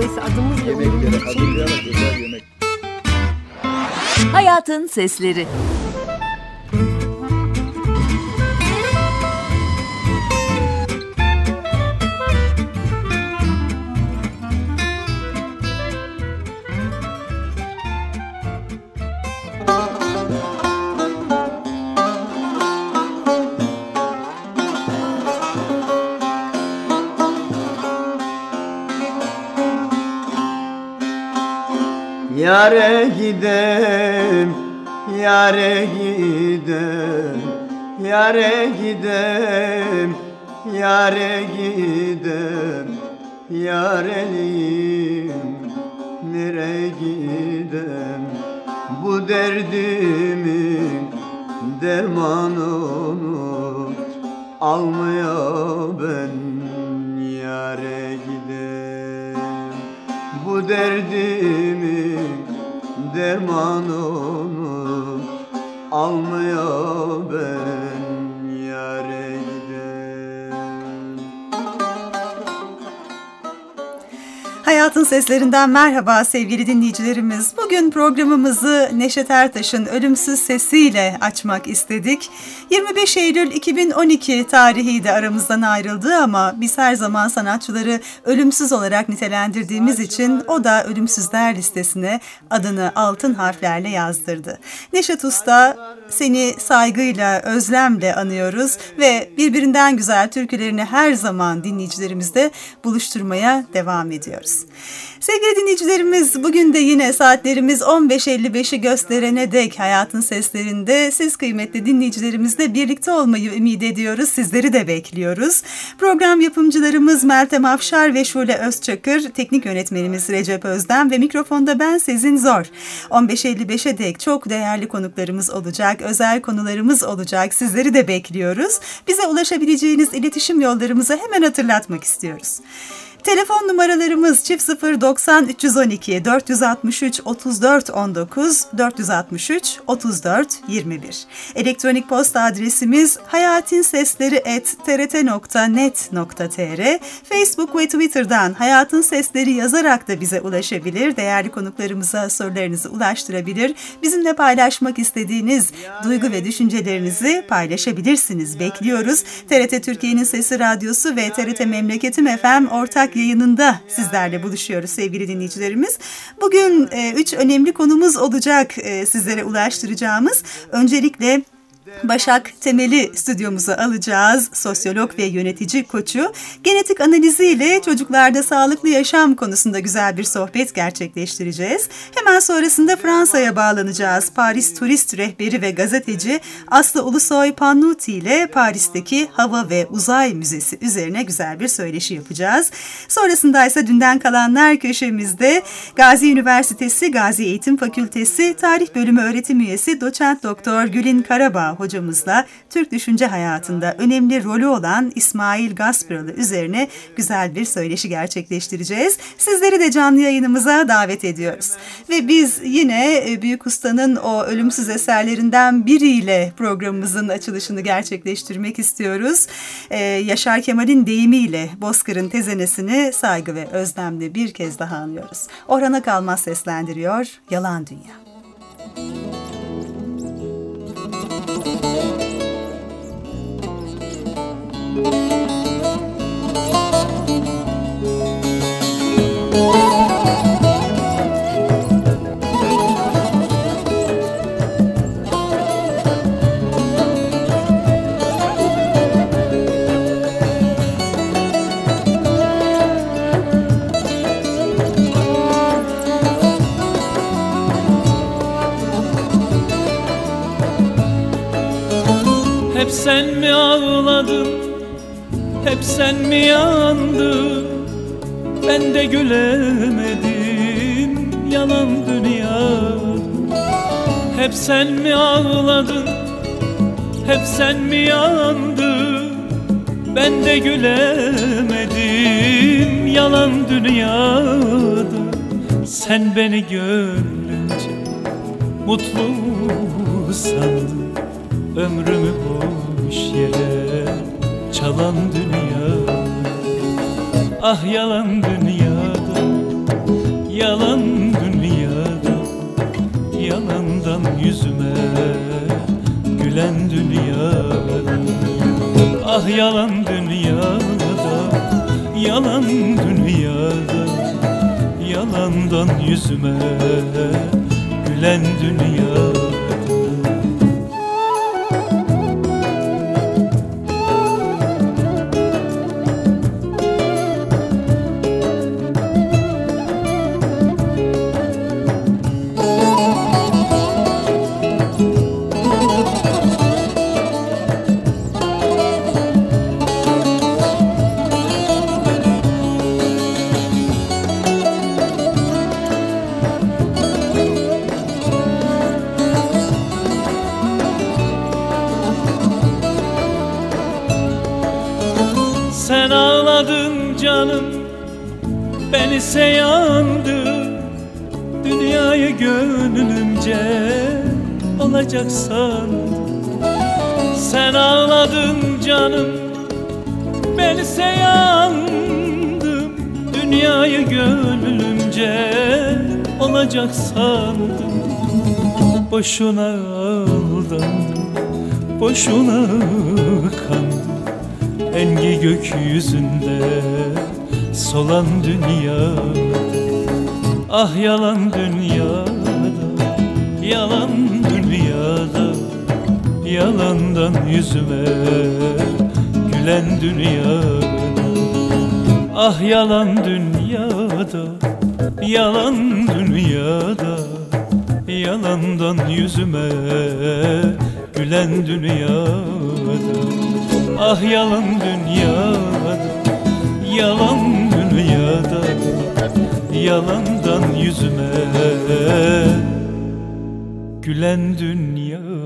Dolayısıyla adımız ve Yemekleri hazırlayarak özel yemek. Hayatın Sesleri. Yare gidem, yare gidem, yare gidem, yare gidem, yarelim, nereye gidem? Bu derdimin dermanını almaya ben yare gidem. Bu derdimin dermanını almaya ben yâre gidem. Hayatın Seslerinden merhaba sevgili dinleyicilerimiz. Bugün programımızı Neşet Ertaş'ın ölümsüz sesiyle açmak istedik. 25 Eylül 2012 tarihi de aramızdan ayrıldı ama biz her zaman sanatçıları ölümsüz olarak nitelendirdiğimiz için o da ölümsüzler listesine adını altın harflerle yazdırdı. Neşet Usta, seni saygıyla, özlemle anıyoruz ve birbirinden güzel türkülerini her zaman dinleyicilerimizle buluşturmaya devam ediyoruz. Sevgili dinleyicilerimiz, bugün de yine saatlerimiz 15.55'i gösterene dek Hayatın Seslerinde siz kıymetli dinleyicilerimizle birlikte olmayı ümit ediyoruz. Sizleri de bekliyoruz. Program yapımcılarımız Meltem Afşar ve Şule Özçakır, teknik yönetmenimiz Recep Özden ve mikrofonda ben Sezin Zor. 15.55'e dek çok değerli konuklarımız olacak, özel konularımız olacak. Sizleri de bekliyoruz. Bize ulaşabileceğiniz iletişim yollarımızı hemen hatırlatmak istiyoruz. Telefon numaralarımız 090 312 463 34 19 463 34 21. Elektronik posta adresimiz hayatinsesleri@trt.net.tr. Facebook ve Twitter'dan Hayatın Sesleri yazarak da bize ulaşabilir. Değerli konuklarımıza sorularınızı ulaştırabilir. Bizimle paylaşmak istediğiniz duygu ve düşüncelerinizi paylaşabilirsiniz. Bekliyoruz. TRT Türkiye'nin Sesi Radyosu ve TRT Memleketim FM ortak yayınında sizlerle buluşuyoruz sevgili dinleyicilerimiz. Bugün 3 önemli konumuz olacak sizlere ulaştıracağımız. Öncelikle Başak Temel'i stüdyomuza alacağız. Sosyolog ve yönetici koçu. Genetik analiziyle çocuklarda sağlıklı yaşam konusunda güzel bir sohbet gerçekleştireceğiz. Hemen sonrasında Fransa'ya bağlanacağız. Paris turist rehberi ve gazeteci Aslı Ulusoy Pannuti ile Paris'teki Hava ve Uzay Müzesi üzerine güzel bir söyleşi yapacağız. Sonrasında ise dünden kalanlar köşemizde Gazi Üniversitesi Gazi Eğitim Fakültesi Tarih Bölümü öğretim üyesi Doçent Doktor Gülin Karabağ hocamızla Türk düşünce hayatında önemli rolü olan İsmail Gaspralı üzerine güzel bir söyleşi gerçekleştireceğiz. Sizleri de canlı yayınımıza davet ediyoruz. Ve biz yine Büyük Usta'nın o ölümsüz eserlerinden biriyle programımızın açılışını gerçekleştirmek istiyoruz. Yaşar Kemal'in deyimiyle Bozkır'ın tezenesini saygı ve özlemle bir kez daha anıyoruz. Orhan Akalmaz seslendiriyor Yalan Dünya. Hep sen mi ağladın, hep sen mi yandın, ben de gülemedim, yalan dünya. Hep sen mi ağladın, hep sen mi yandın, ben de gülemedim, yalan dünyada. Sen beni gönlünce mutlu sandın, ömrümü boş yere çalan dünya. Ah yalan dünyada Yalan dünyada, yalandan yüzüme gülen dünyada. Ah yalan dünyada, yalan dünyada, yalandan yüzüme gülen dünyada. Sen ağladın canım, ben ise yandım. Dünyayı gönlümce olacak sandım. Sen ağladın canım, ben ise yandım. Dünyayı gönlümce olacak sandım. Boşuna aldandım, boşuna kandım. Engi gökyüzünde solan dünyada. Ah yalan dünyada, yalan dünyada, yalandan yüzüme gülen dünyada. Ah yalan dünyada, yalan dünyada, yalandan yüzüme gülen dünyada. Ah yalan dünyada, yalan dünyada, yalandan yüzüme gülen dünyada.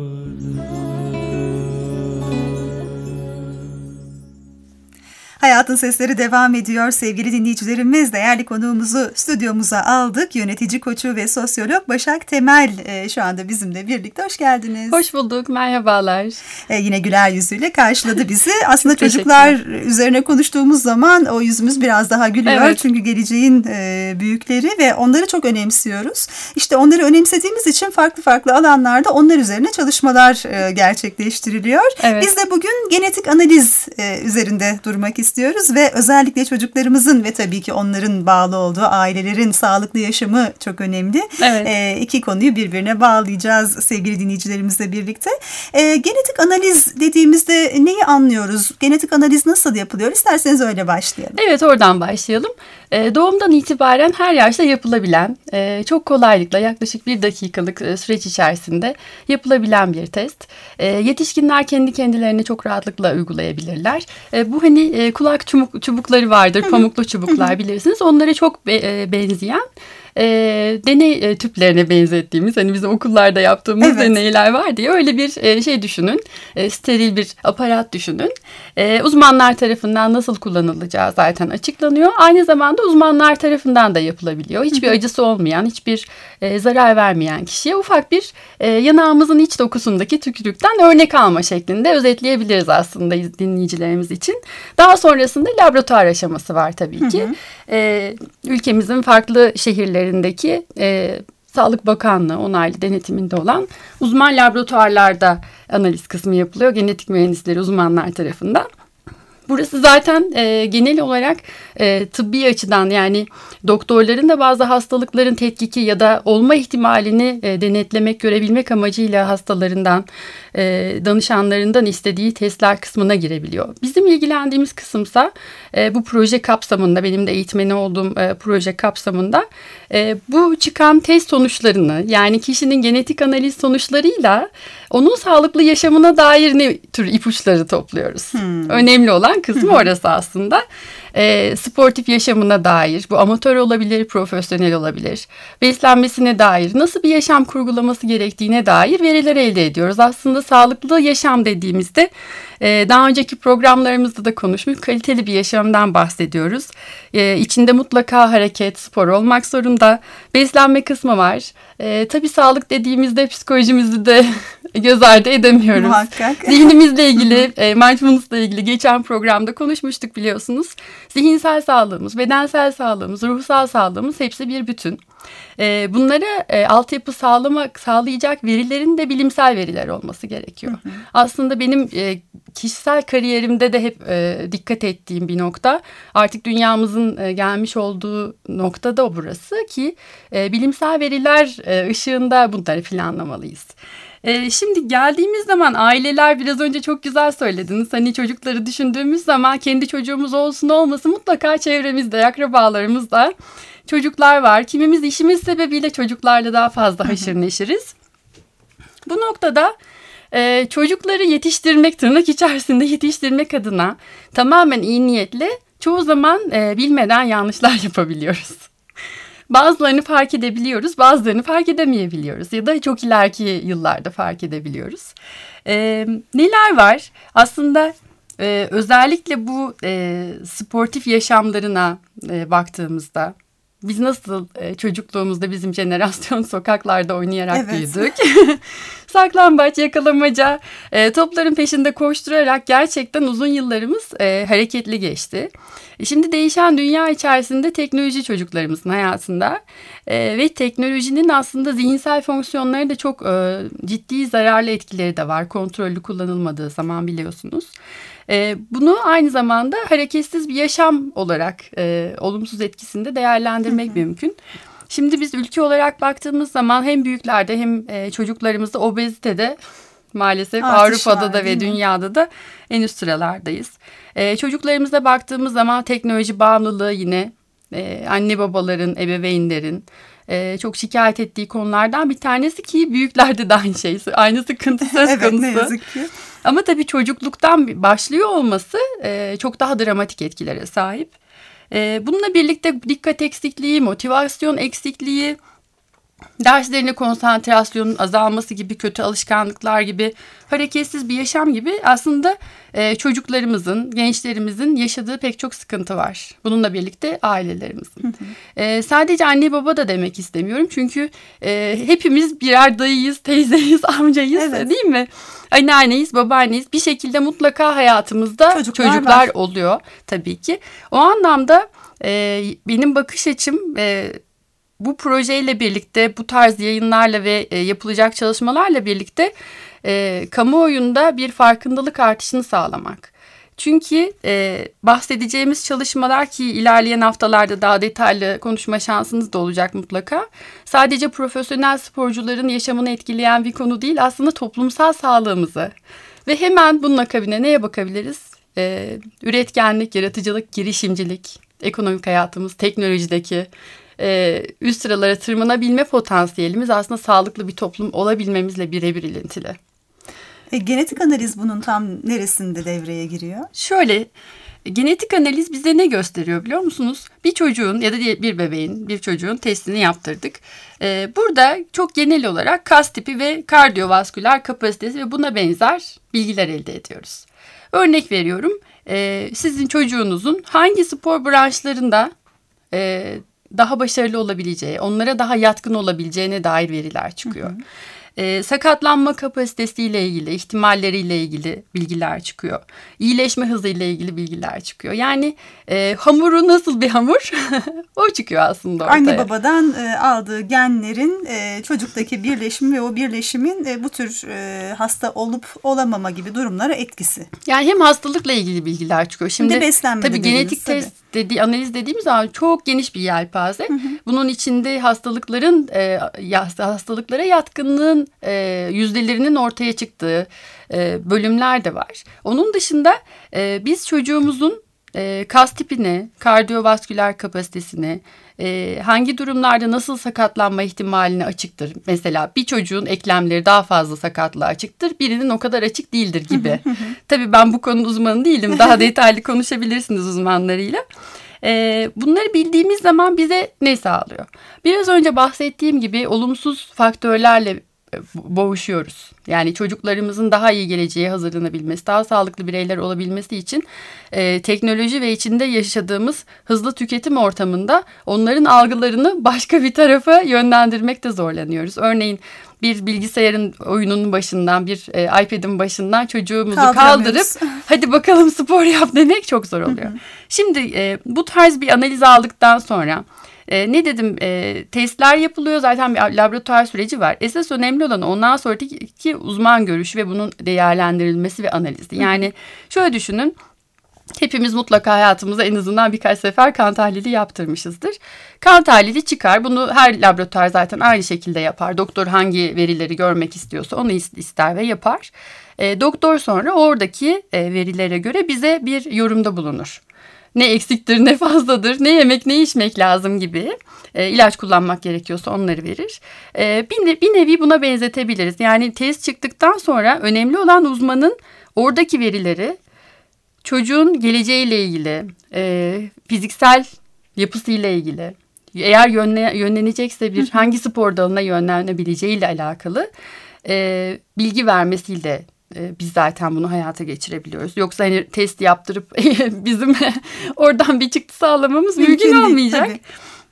Hayatın Sesleri devam ediyor sevgili dinleyicilerimiz. Değerli konuğumuzu stüdyomuza aldık. Yönetici koçu ve sosyolog Başak Temel şu anda bizimle birlikte. Hoş geldiniz. Hoş bulduk, merhabalar. Yine güler yüzüyle karşıladı bizi. Aslında çocuklar üzerine konuştuğumuz zaman o yüzümüz biraz daha gülüyor. Evet. Çünkü geleceğin büyükleri ve onları çok önemsiyoruz. İşte onları önemsediğimiz için farklı farklı alanlarda onlar üzerine çalışmalar gerçekleştiriliyor. Evet. Biz de bugün genetik analiz üzerinde durmak istiyoruz ve özellikle çocuklarımızın ve tabii ki onların bağlı olduğu ailelerin sağlıklı yaşamı çok önemli. Evet. İki konuyu birbirine bağlayacağız sevgili dinleyicilerimizle birlikte. Genetik analiz dediğimizde neyi anlıyoruz? Genetik analiz nasıl yapılıyor? İsterseniz öyle başlayalım. Evet, oradan başlayalım. Doğumdan itibaren her yaşta yapılabilen, çok kolaylıkla yaklaşık 1 dakikalık süreç içerisinde yapılabilen bir test. Yetişkinler kendi kendilerine çok rahatlıkla uygulayabilirler. Bu hani kulak çubukları vardır, pamuklu çubuklar bilirsiniz. Onlara çok benzeyen deney tüplerine benzettiğimiz, hani bizim okullarda yaptığımız deneyler var diye öyle bir şey düşünün. Steril bir aparat düşünün. Uzmanlar tarafından nasıl kullanılacağı zaten açıklanıyor. Aynı zamanda uzmanlar tarafından da yapılabiliyor. Hiçbir acısı olmayan, hiçbir zarar vermeyen kişiye ufak bir yanağımızın iç dokusundaki tükürükten örnek alma şeklinde özetleyebiliriz aslında dinleyicilerimiz için. Daha sonrasında laboratuvar aşaması var tabii ki. Ülkemizin farklı şehirlerindeki Sağlık Bakanlığı onaylı denetiminde olan uzman laboratuvarlarda analiz kısmı yapılıyor. Genetik mühendisleri, uzmanlar tarafından. Burası zaten genel olarak tıbbi açıdan, yani doktorların da bazı hastalıkların tetkiki ya da olma ihtimalini denetlemek, görebilmek amacıyla hastalarından, danışanlarından istediği testler kısmına girebiliyor. Bizim ilgilendiğimiz kısımsa bu proje kapsamında, benim de eğitmeni olduğum proje kapsamında bu çıkan test sonuçlarını, yani kişinin genetik analiz sonuçlarıyla onun sağlıklı yaşamına dair ne tür ipuçları topluyoruz. Önemli olan kısmı orası aslında. Sportif yaşamına dair, bu amatör olabilir, profesyonel olabilir, beslenmesine dair, nasıl bir yaşam kurgulaması gerektiğine dair veriler elde ediyoruz. Aslında sağlıklı yaşam dediğimizde daha önceki programlarımızda da konuşmuş, kaliteli bir yaşamdan bahsediyoruz. İçinde mutlaka hareket, spor olmak zorunda. Beslenme kısmı var. Tabii sağlık dediğimizde psikolojimizi de göz ardı edemiyoruz. Muhakkak. Zihnimizle ilgili, mindfulness'la ilgili geçen programda konuşmuştuk biliyorsunuz. Zihinsel sağlığımız, bedensel sağlığımız, ruhsal sağlığımız hepsi bir bütün. Bunlara altyapı sağlayacak verilerin de bilimsel veriler olması gerekiyor. Aslında benim kişisel kariyerimde de hep dikkat ettiğim bir nokta. Artık dünyamızın gelmiş olduğu nokta da burası ki bilimsel veriler ışığında bunları planlamalıyız. Şimdi geldiğimiz zaman aileler biraz önce çok güzel söylediniz. Hani çocukları düşündüğümüz zaman kendi çocuğumuz olsun olmasın mutlaka çevremizde, akrabalarımızda çocuklar var. Kimimiz işimiz sebebiyle çocuklarla daha fazla haşır neşiriz. Bu noktada çocukları yetiştirmek, tırnak içerisinde yetiştirmek adına tamamen iyi niyetle çoğu zaman bilmeden yanlışlar yapabiliyoruz. Bazılarını fark edebiliyoruz, bazılarını fark edemeyebiliyoruz ya da çok ileriki yıllarda fark edebiliyoruz. Neler var? Aslında özellikle bu sportif yaşamlarına baktığımızda biz nasıl çocukluğumuzda bizim jenerasyon sokaklarda oynayarak büyüdük. Saklambaç, yakalamaca, topların peşinde koşturarak gerçekten uzun yıllarımız hareketli geçti. Şimdi değişen dünya içerisinde teknoloji çocuklarımızın hayatında ve teknolojinin aslında zihinsel fonksiyonları da çok ciddi zararlı etkileri de var. Kontrollü kullanılmadığı zaman biliyorsunuz. Bunu aynı zamanda hareketsiz bir yaşam olarak olumsuz etkisinde değerlendirmek mümkün. Şimdi biz ülke olarak baktığımız zaman hem büyüklerde hem çocuklarımızda obezitede maalesef Avrupa'da da ve dünyada da en üst sıralardayız. Çocuklarımıza baktığımız zaman teknoloji bağımlılığı yine anne babaların, ebeveynlerin çok şikayet ettiği konulardan bir tanesi ki büyüklerde de aynı şey. Aynı sıkıntı söz konusu. Evet, ne yazık ki. Ama tabii çocukluktan başlıyor olması çok daha dramatik etkilere sahip. Bununla birlikte dikkat eksikliği, motivasyon eksikliği, derslerine konsantrasyonun azalması gibi kötü alışkanlıklar gibi hareketsiz bir yaşam gibi aslında çocuklarımızın, gençlerimizin yaşadığı pek çok sıkıntı var. Bununla birlikte ailelerimizin. Sadece anne baba da demek istemiyorum. Çünkü hepimiz birer dayıyız, teyzeyiz, amcayız değil mi? Anneanneyiz, babaanneyiz. Bir şekilde mutlaka hayatımızda çocuklar oluyor tabii ki. O anlamda benim bakış açım bu projeyle birlikte, bu tarz yayınlarla ve yapılacak çalışmalarla birlikte kamuoyunda bir farkındalık artışını sağlamak. Çünkü bahsedeceğimiz çalışmalar ki ilerleyen haftalarda daha detaylı konuşma şansınız da olacak mutlaka. Sadece profesyonel sporcuların yaşamını etkileyen bir konu değil, aslında toplumsal sağlığımızı. Ve hemen bunun akabine neye bakabiliriz? Üretkenlik, yaratıcılık, girişimcilik, ekonomik hayatımız, teknolojideki üst sıralara tırmanabilme potansiyelimiz aslında sağlıklı bir toplum olabilmemizle birebir ilintili. Genetik analiz bunun tam neresinde devreye giriyor? Şöyle, genetik analiz bize ne gösteriyor biliyor musunuz? Bir çocuğun ya da bir bebeğin, bir çocuğun testini yaptırdık. Burada çok genel olarak kas tipi ve kardiyovasküler kapasitesi ve buna benzer bilgiler elde ediyoruz. Örnek veriyorum, sizin çocuğunuzun hangi spor branşlarında daha başarılı olabileceği, onlara daha yatkın olabileceğine dair veriler çıkıyor. Sakatlanma kapasitesiyle ilgili, ihtimalleriyle ilgili bilgiler çıkıyor. İyileşme hızıyla ilgili bilgiler çıkıyor. Yani hamuru nasıl bir hamur? O çıkıyor aslında ortaya. Anne babadan aldığı genlerin çocuktaki birleşimi ve o birleşimin bu tür hasta olup olamama gibi durumlara etkisi. Yani hem hastalıkla ilgili bilgiler çıkıyor. Şimdi tabii genetik test analiz dediğimiz zaman çok geniş bir yelpaze. Bunun içinde hastalıklara yatkınlığın yüzdelerinin ortaya çıktığı bölümler de var. Onun dışında biz çocuğumuzun kas tipine, kardiyovasküler kapasitesine, hangi durumlarda nasıl sakatlanma ihtimaline açıktır? Mesela bir çocuğun eklemleri daha fazla sakatlığa açıktır, birinin o kadar açık değildir gibi. Tabii ben bu konunun uzmanı değilim. Daha detaylı konuşabilirsiniz uzmanlarıyla. Bunları bildiğimiz zaman bize ne sağlıyor? Biraz önce bahsettiğim gibi olumsuz faktörlerle boğuşuyoruz. Yani çocuklarımızın daha iyi geleceğe hazırlanabilmesi, daha sağlıklı bireyler olabilmesi için teknoloji ve içinde yaşadığımız hızlı tüketim ortamında onların algılarını başka bir tarafa yönlendirmekte zorlanıyoruz. Örneğin bir bilgisayarın oyununun başından, bir iPad'in başından çocuğumuzu kaldırıp hadi bakalım spor yap demek çok zor oluyor. Şimdi bu tarz bir analiz aldıktan sonra ne dedim, testler yapılıyor, zaten bir laboratuvar süreci var. Esas önemli olan ondan sonraki uzman görüşü ve bunun değerlendirilmesi ve analizi. Yani şöyle düşünün. Hepimiz mutlaka hayatımızda en azından birkaç sefer kan tahlili yaptırmışızdır. Kan tahlili çıkar. Bunu her laboratuvar zaten aynı şekilde yapar. Doktor hangi verileri görmek istiyorsa onu ister ve yapar. Doktor sonra oradaki verilere göre bize bir yorumda bulunur. Ne eksiktir, ne fazladır, ne yemek, ne içmek lazım gibi. İlaç kullanmak gerekiyorsa onları verir. Bir nevi buna benzetebiliriz. Yani test çıktıktan sonra önemli olan uzmanın oradaki verileri, çocuğun geleceğiyle ilgili, fiziksel yapısıyla ilgili, eğer yönlenecekse bir hangi spor dalına yönlenebileceğiyle alakalı bilgi vermesiyle biz zaten bunu hayata geçirebiliyoruz. Yoksa hani test yaptırıp bizim oradan bir çıktı sağlamamız mümkün olmayacak. Tabii.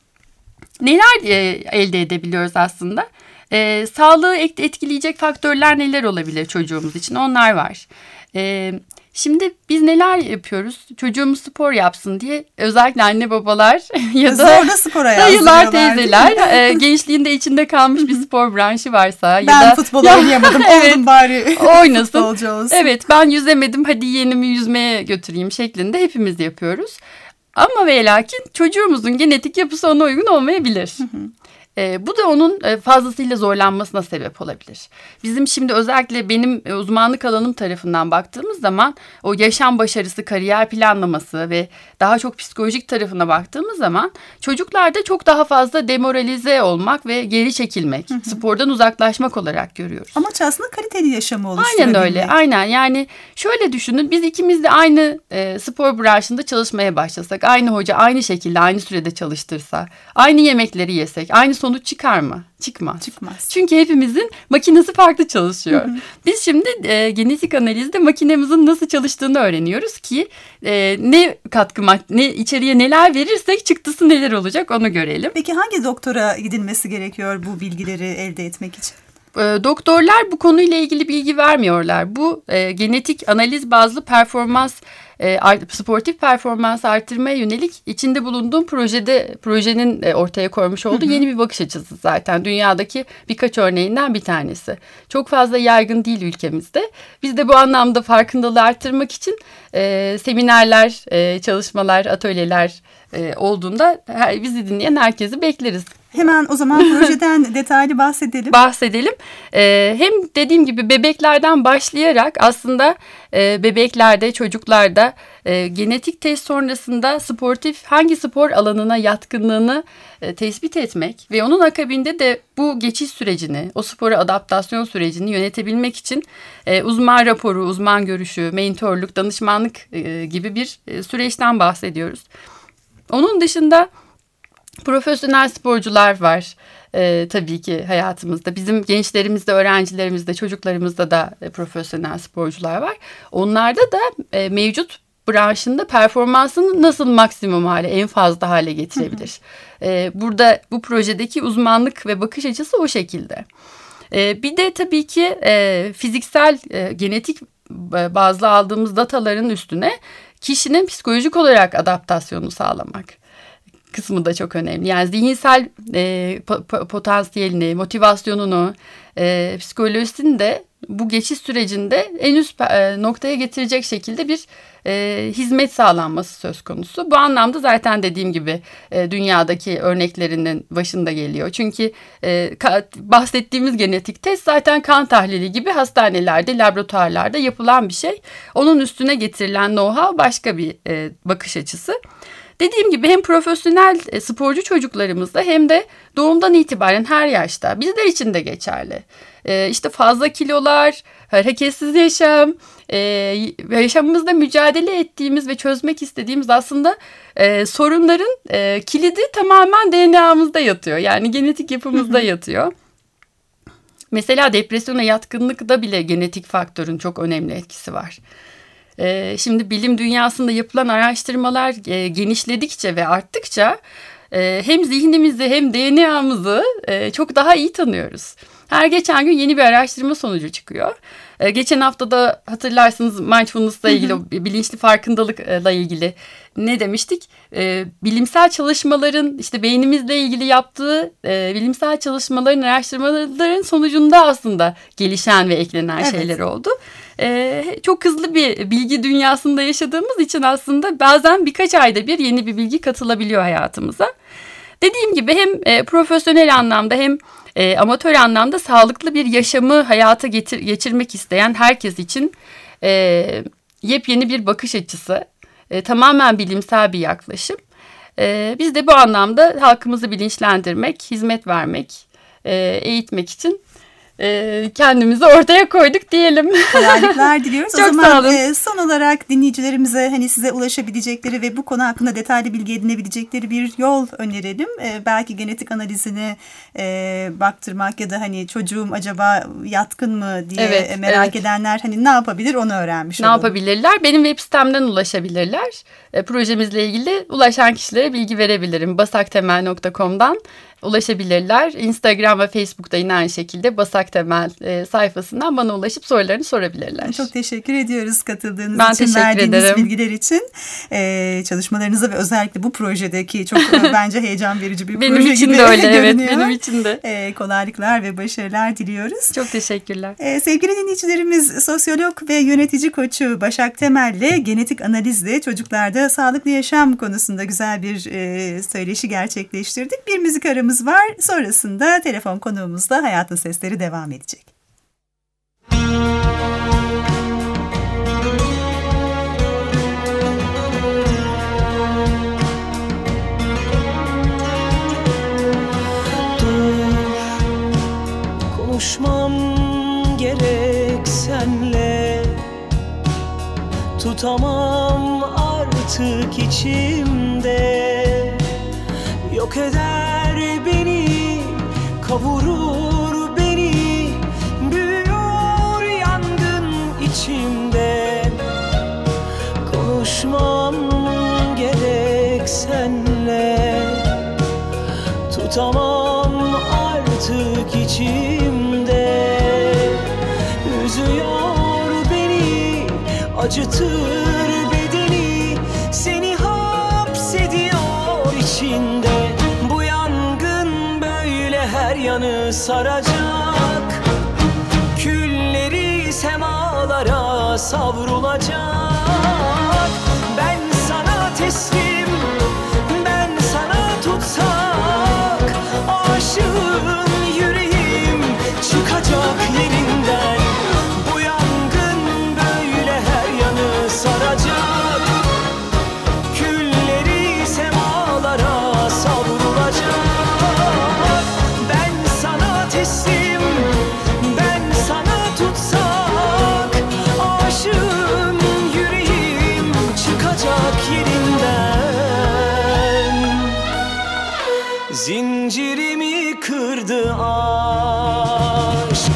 Neler elde edebiliyoruz aslında? Sağlığı etkileyecek faktörler neler olabilir çocuğumuz için? Onlar var. Şimdi biz neler yapıyoruz? Çocuğumuz spor yapsın diye özellikle anne babalar ya da dayılar, teyzeler gençliğinde içinde kalmış bir spor branşı varsa ya da futbol oynayamadım oğlum bari oynasın. Olsun. Evet, ben yüzemedim, hadi yeğenimi yüzmeye götüreyim şeklinde hepimiz yapıyoruz. Ama ve lakin çocuğumuzun genetik yapısı ona uygun olmayabilir. Bu da onun fazlasıyla zorlanmasına sebep olabilir. Bizim şimdi özellikle benim uzmanlık alanım tarafından baktığımız zaman o yaşam başarısı, kariyer planlaması ve daha çok psikolojik tarafına baktığımız zaman çocuklarda çok daha fazla demoralize olmak ve geri çekilmek, spordan uzaklaşmak olarak görüyoruz. Amaç aslında kaliteli yaşamı oluşturabilmek. Aynen öyle, aynen. Yani şöyle düşünün, biz ikimiz de aynı spor branşında çalışmaya başlasak, aynı hoca aynı şekilde aynı sürede çalıştırsa, aynı yemekleri yesek, aynı sonuç çıkar mı? Çıkmaz. Çünkü hepimizin makinesi farklı çalışıyor. Biz şimdi genetik analizde makinemizin nasıl çalıştığını öğreniyoruz ki ne katkı ne içeriye neler verirsek çıktısı neler olacak onu görelim. Peki hangi doktora gidilmesi gerekiyor bu bilgileri elde etmek için? Doktorlar bu konuyla ilgili bilgi vermiyorlar. Bu genetik analiz bazlı sportif performans artırmaya yönelik içinde bulunduğum projenin ortaya koymuş olduğu yeni bir bakış açısı zaten. Dünyadaki birkaç örneğinden bir tanesi. Çok fazla yaygın değil ülkemizde. Biz de bu anlamda farkındalığı arttırmak için seminerler, çalışmalar, atölyeler olduğunda bizi dinleyen herkesi bekleriz. Hemen o zaman projeden detaylı bahsedelim. Hem dediğim gibi bebeklerden başlayarak aslında bebeklerde, çocuklarda genetik test sonrasında hangi spor alanına yatkınlığını tespit etmek ve onun akabinde de bu geçiş sürecini, o spora adaptasyon sürecini yönetebilmek için uzman raporu, uzman görüşü, mentorluk, danışmanlık gibi bir süreçten bahsediyoruz. Onun dışında profesyonel sporcular var tabii ki hayatımızda. Bizim gençlerimizde, öğrencilerimizde, çocuklarımızda da profesyonel sporcular var. Onlarda da mevcut branşında performansını nasıl maksimum hale, en fazla hale getirebilir? Burada bu projedeki uzmanlık ve bakış açısı o şekilde. Bir de tabii ki fiziksel, genetik bazlı aldığımız dataların üstüne kişinin psikolojik olarak adaptasyonunu sağlamak kısmı da çok önemli. Yani zihinsel potansiyelini, motivasyonunu, psikolojisini de bu geçiş sürecinde en üst noktaya getirecek şekilde bir hizmet sağlanması söz konusu. Bu anlamda zaten dediğim gibi dünyadaki örneklerinin başında geliyor. Çünkü bahsettiğimiz genetik test zaten kan tahlili gibi hastanelerde, laboratuvarlarda yapılan bir şey. Onun üstüne getirilen know-how başka bir bakış açısı. Dediğim gibi hem profesyonel sporcu çocuklarımızda hem de doğumdan itibaren her yaşta bizler için de geçerli. İşte fazla kilolar, hareketsiz yaşam, yaşamımızda mücadele ettiğimiz ve çözmek istediğimiz aslında sorunların kilidi tamamen DNA'mızda yatıyor. Yani genetik yapımızda yatıyor. Mesela depresyona yatkınlıkta bile genetik faktörün çok önemli etkisi var. Şimdi bilim dünyasında yapılan araştırmalar genişledikçe ve arttıkça hem zihnimizi hem DNA'mızı çok daha iyi tanıyoruz. Her geçen gün yeni bir araştırma sonucu çıkıyor. Geçen hafta da hatırlarsınız mindfulness'la ilgili, o bilinçli farkındalıkla ilgili ne demiştik? Bilimsel çalışmaların, işte beynimizle ilgili yaptığı bilimsel çalışmaların, araştırmaların sonucunda aslında gelişen ve eklenen şeyler oldu. Çok hızlı bir bilgi dünyasında yaşadığımız için aslında bazen birkaç ayda bir yeni bir bilgi katılabiliyor hayatımıza. Dediğim gibi hem profesyonel anlamda hem amatör anlamda sağlıklı bir yaşamı hayata geçirmek isteyen herkes için yepyeni bir bakış açısı, tamamen bilimsel bir yaklaşım. Biz de bu anlamda halkımızı bilinçlendirmek, hizmet vermek, eğitmek için kendimizi ortaya koyduk diyelim. Kolaylıklar diliyoruz. Çok o zaman sağ olun. Son olarak dinleyicilerimize hani size ulaşabilecekleri ve bu konu hakkında detaylı bilgi edinebilecekleri bir yol önerelim. Belki genetik analizini baktırmak ya da hani çocuğum acaba yatkın mı diye merak edenler hani ne yapabilir onu öğrenmiş olalım. Ne yapabilirler? Benim web sitemden ulaşabilirler. Projemizle ilgili ulaşan kişilere bilgi verebilirim. basaktemel.com'dan ulaşabilirler. Instagram ve Facebook'ta yine aynı şekilde Basak Temel sayfasından bana ulaşıp sorularını sorabilirler. Çok teşekkür ediyoruz katıldığınız ben için, verdiğiniz bilgiler için. Çalışmalarınıza ve özellikle bu projedeki çok bence heyecan verici bir proje gibi benim için de öyle, görünüyor. evet, benim için de. Kolaylıklar ve başarılar diliyoruz. Çok teşekkürler. Sevgili dinleyicilerimiz, sosyolog ve yönetici koçu Başak Temel'le genetik analizle çocuklarda sağlıklı yaşam konusunda güzel bir söyleşi gerçekleştirdik. Bir müzik aramız var. Sonrasında telefon konuğumuzla Hayatın Sesleri devam edecek. Konuşmam gerek senle, tutamam artık içimde. Yok eder beni, kavurur beni, büyüyor yangın içimde. Konuşmam gerek senle, tutamam artık içimde. Üzüyor beni, acıtır bedeni, seni hapsediyor içinde. Bu yangın böyle her yanı saracak, külleri semalara savrulacak. Ben sana teslim, ben sana tutsak, aşığın yüreğim çıkacak yerinden. Bu yangın böyle her yanı saracak, külleri semalara savrulacak. Ben sana teslim, ben sana tutsak, aşığım yüreğim çıkacak yerinden. Zincirimi kırdı aşk.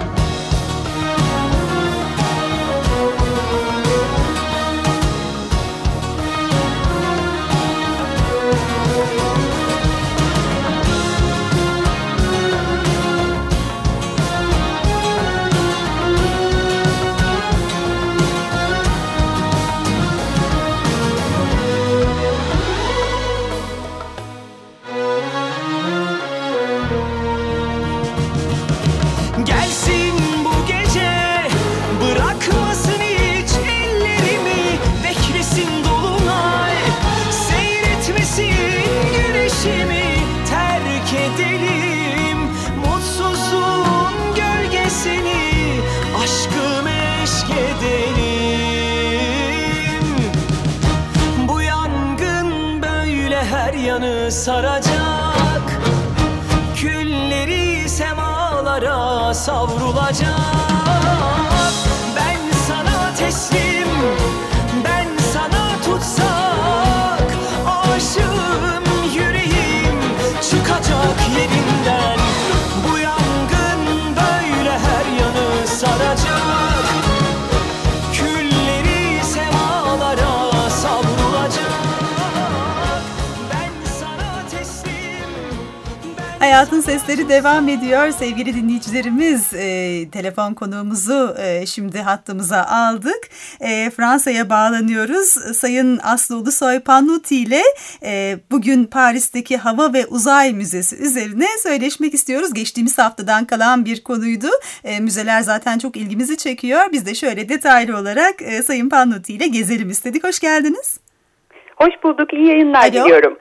Gelsin bu gece, bırakmasın hiç ellerimi, beklesin dolunay, seyretmesin güneşimi. Terk edelim mutsuzluğun gölgesini, aşkı meşk edelim. Bu yangın böyle her yanı saracak, külleri semalara savrulacak. Ben sana teslim, ben sana tutsak, aşığım yüreğim çıkacak yerinden. Bu yangın böyle Hayatın Sesleri devam ediyor. Sevgili dinleyicilerimiz, telefon konuğumuzu şimdi hattımıza aldık. Fransa'ya bağlanıyoruz. Sayın Aslı Ulusoy Pannuti ile bugün Paris'teki Hava ve Uzay Müzesi üzerine söyleşmek istiyoruz. Geçtiğimiz haftadan kalan bir konuydu. Müzeler zaten çok ilgimizi çekiyor. Biz de şöyle detaylı olarak Sayın Pannuti ile gezelim istedik. Hoş geldiniz. Hoş bulduk. İyi yayınlar diliyorum.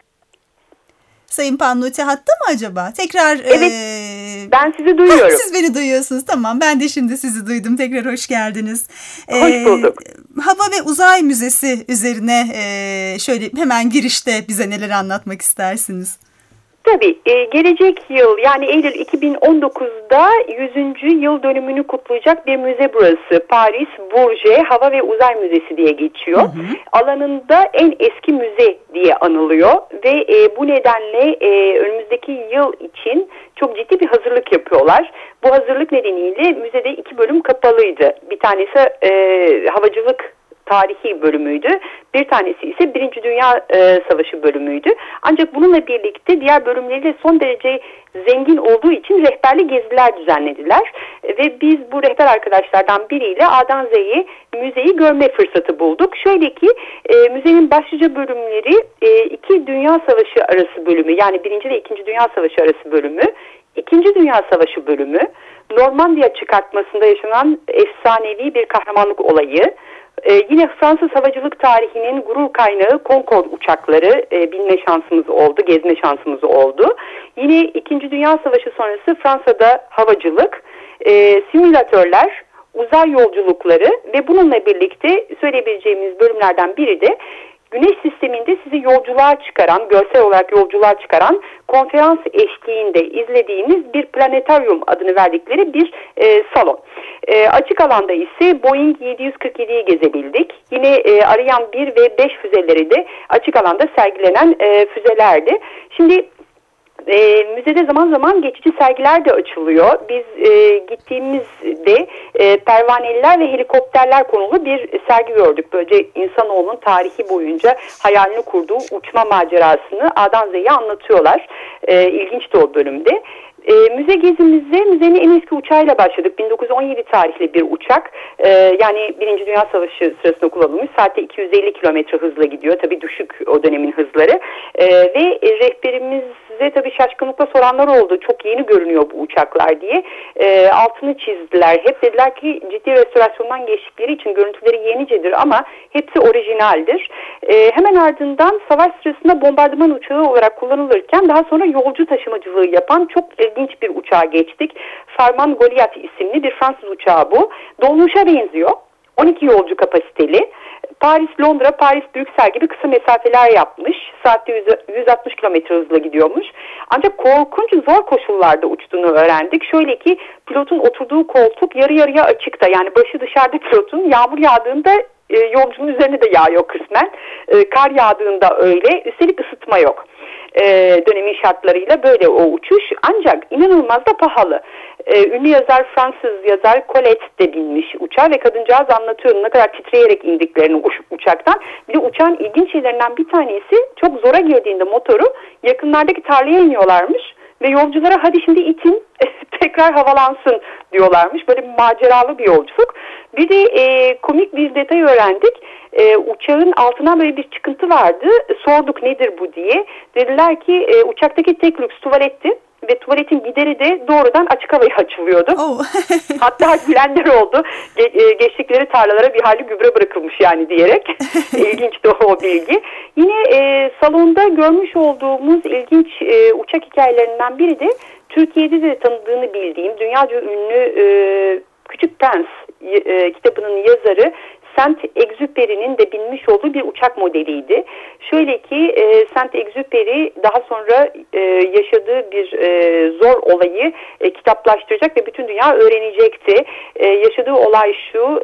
Sayın Pannuti hatta mı acaba? Tekrar. Evet. Ben sizi duyuyorum. Siz beni duyuyorsunuz. Tamam. Ben de şimdi sizi duydum. Tekrar hoş geldiniz. Hoş bulduk. Hava ve Uzay Müzesi üzerine şöyle hemen girişte bize neler anlatmak istersiniz? Tabii. Gelecek yıl yani Eylül 2019'da 100. yıl dönümünü kutlayacak bir müze burası. Paris Bourget Hava ve Uzay Müzesi diye geçiyor. Alanında en eski müze diye anılıyor ve bu nedenle önümüzdeki yıl için çok ciddi bir hazırlık yapıyorlar. Bu hazırlık nedeniyle müzede 2 bölüm kapalıydı. Bir tanesi havacılık tarihi bölümüydü. Bir tanesi ise Birinci Dünya Savaşı bölümüydü. Ancak bununla birlikte diğer bölümleriyle son derece zengin olduğu için rehberli geziler düzenlediler. Ve biz bu rehber arkadaşlardan biriyle A'dan Z'ye müzeyi görme fırsatı bulduk. Şöyle ki müzenin başlıca bölümleri 2 Dünya Savaşı arası bölümü, yani Birinci ve İkinci Dünya Savaşı arası bölümü, İkinci Dünya Savaşı bölümü, Normandiya çıkartmasında yaşanan efsanevi bir kahramanlık olayı, yine Fransız havacılık tarihinin gurur kaynağı Concorde uçakları binme şansımız oldu, gezme şansımız oldu. Yine 2. Dünya Savaşı sonrası Fransa'da havacılık, simülatörler, uzay yolculukları ve bununla birlikte söyleyebileceğimiz bölümlerden biri de Güneş sisteminde sizi yolculuğa çıkaran, görsel olarak yolculuğa çıkaran, konferans eşliğinde izlediğiniz bir planetaryum adını verdikleri bir salon. Açık alanda ise Boeing 747'yi gezebildik. Yine Ariane 1 ve 5 füzeleri de açık alanda sergilenen füzelerdi. Şimdi müzede zaman zaman geçici sergiler de açılıyor. Biz gittiğimizde pervaneliler ve helikopterler konulu bir sergi gördük. Böylece insanoğlunun tarihi boyunca hayalini kurduğu uçma macerasını A'dan Z'ye anlatıyorlar. İlginç de o bölümde. Müze gezimize müzenin en eski uçağıyla başladık. 1917 tarihli bir uçak. Yani Birinci Dünya Savaşı sırasında kullanılmış. Saatte 250 kilometre hızla gidiyor. Tabii düşük o dönemin hızları. Ve rehberimize tabii şaşkınlıkla soranlar oldu. Çok yeni görünüyor bu uçaklar diye. Altını çizdiler. Hep dediler ki ciddi restorasyondan geçtikleri için görüntüleri yenicedir ama hepsi orijinaldir. Hemen ardından savaş sırasında bombardıman uçağı olarak kullanılırken daha sonra yolcu taşımacılığı yapan çok ilginç bir uçağa geçtik. Farman Goliath isimli bir Fransız uçağı bu. Dolmuşa benziyor. 12 yolcu kapasiteli. Paris-Londra, Paris-Brüksel gibi kısa mesafeler yapmış. Saatte 160 kilometre hızla gidiyormuş. Ancak korkunç zor koşullarda uçtuğunu öğrendik. Şöyle ki pilotun oturduğu koltuk yarı yarıya açıkta. Yani başı dışarıda pilotun, yağmur yağdığında yolcunun üzerine de yağıyor kısmen. Kar yağdığında öyle. Üstelik ısıtma yok. Dönemin şartlarıyla böyle o uçuş, ancak inanılmaz da pahalı. Ünlü yazar, Fransız yazar Colette de binmiş uçağa ve kadıncağız anlatıyor ne kadar titreyerek indiklerini uçaktan. Bir de uçağın ilginç şeylerinden bir tanesi, çok zora girdiğinde motoru yakınlardaki tarlaya iniyorlarmış ve yolculara hadi şimdi itin tekrar havalansın diyorlarmış. Böyle bir maceralı bir yolculuk. Bir de komik bir detay öğrendik. Uçağın altından böyle bir çıkıntı vardı. Sorduk nedir bu diye. Dediler ki uçaktaki tek lüks tuvaletti ve tuvaletin gideri de doğrudan açık havaya açılıyordu. Hatta gülenler oldu. Geçtikleri tarlalara bir hali gübre bırakılmış yani diyerek. İlginç de o bilgi. Yine salonda görmüş olduğumuz ilginç uçak hikayelerinden biri de Türkiye'de de tanıdığını bildiğim dünyaca ünlü Küçük Prens kitabının yazarı Saint-Exupéry'nin de binmiş olduğu bir uçak modeliydi. Şöyle ki Saint-Exupéry daha sonra yaşadığı bir zor olayı kitaplaştıracak ve bütün dünya öğrenecekti. Yaşadığı olay şu,